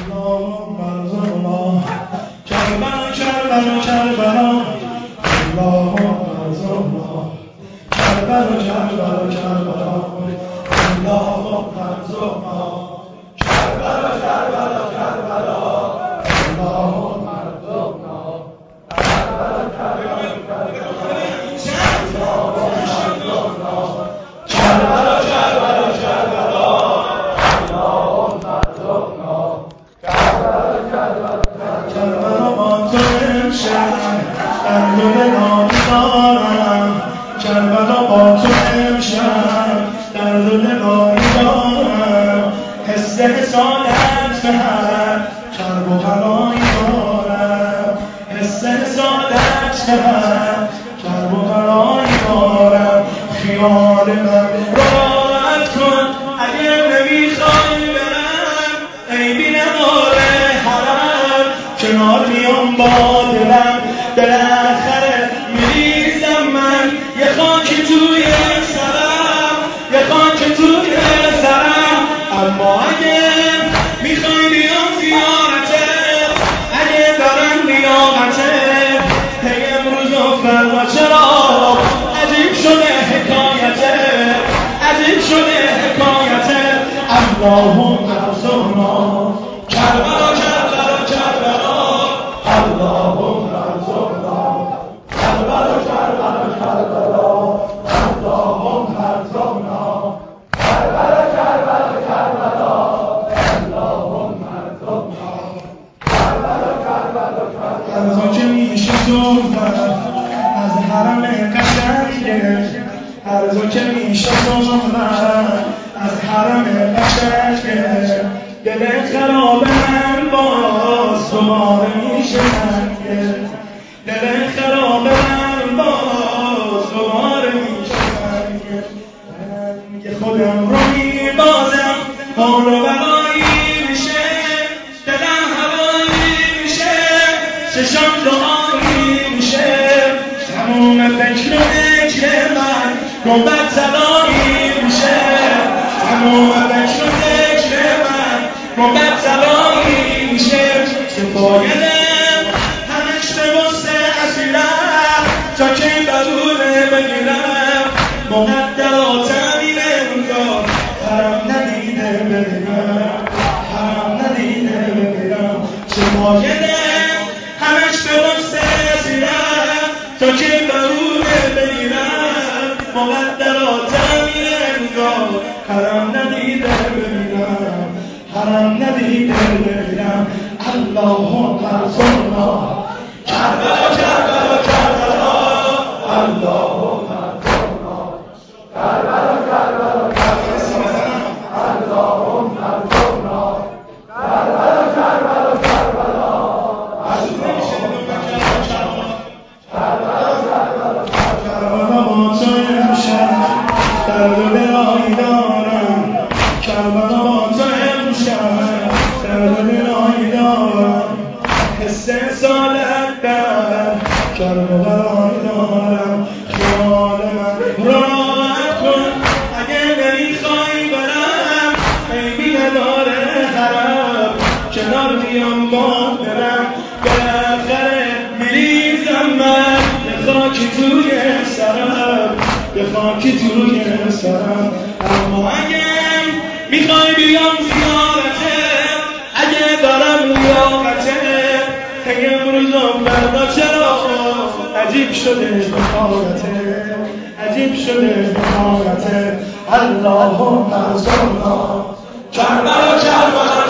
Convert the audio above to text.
اللهم ارزقنا کربلا کربلا کربلا اللهم ارزقنا کربلا کربلا کربلا اللهم ارزقنا کربلا کربلا کربلا اللهم ارزقنا کربلا کربلا کربلا کربلا با تو امشب در دل نگاهی دارم حس حسادت به هر کرب و بلایی دارم حس حسادت به هر کرب و بلایی دارم خیال من راحت کن اگر نمیخوای برم عیبی نداره حرم کنار میام با دلم بالاخره میریزم من یه خاکی توی سرم یه خاکی توی سرم اما اگه میخوای بیام زیارتت اگه دارم لیاقتت هی امروز و فردا چرا عجیب شده حکایتت عجیب شده حکایتت اللهم ارزقنا کربلا کربلا کربلا اللهم ارزقنا کربلا کربلا کربلا اللهم ارزقنا کربلا کربلا کربلا اللهم ارزقنا کربلا کربلا کربلا از آنچه میشه صحبت از حرم قشنگه از آنچه میشه صحبت از حرم قشنگه دل خراب من باز دوباره میشه ننگه دل خراب من باز دوباره میشه ننگه خودم رو میبازم حال و بلایی میشه دلم هوایی میشه چشم دعایی میشه تموم فکر من گنبد زدایی میشه تموم فکر من گنبد زدایی میشه سپایدم همش به وسط اسیرم تا که بدونه بگیرم مقدراتم این انگار حرم ندیده ببینم حرم ندیده ببینم سپایدم همش به وسط اسیرم تا که بدونه بگیرم مقدراتم این انگار حرم ندیده ببینم حرم ندیده ببینم اللهم ارزقنا کربلا کربلا کربلا اللهم ارزقنا کربلا کربلا کربلا اللهم ارزقنا کربلا کربلا کربلا کربلا با تو امشب در دل آیی دارم کربلا با تو امشب در دل آیی دارم حس سالت در کرب و بلایی دارم خیال من راحت کن اگه نمیخوای برم عیبی نداره حرم کنار میام با برم بالاخره میریزم من یه خاکی توی سرم یه خاکی توی سرم اما اگه میخوای بیام زیارتت اگه دارم لیاقتت هی امروز و فردا چرا عجیب شده حکایتت عجیب شده حکایتت اللهم ارزقنا کربلا کربلا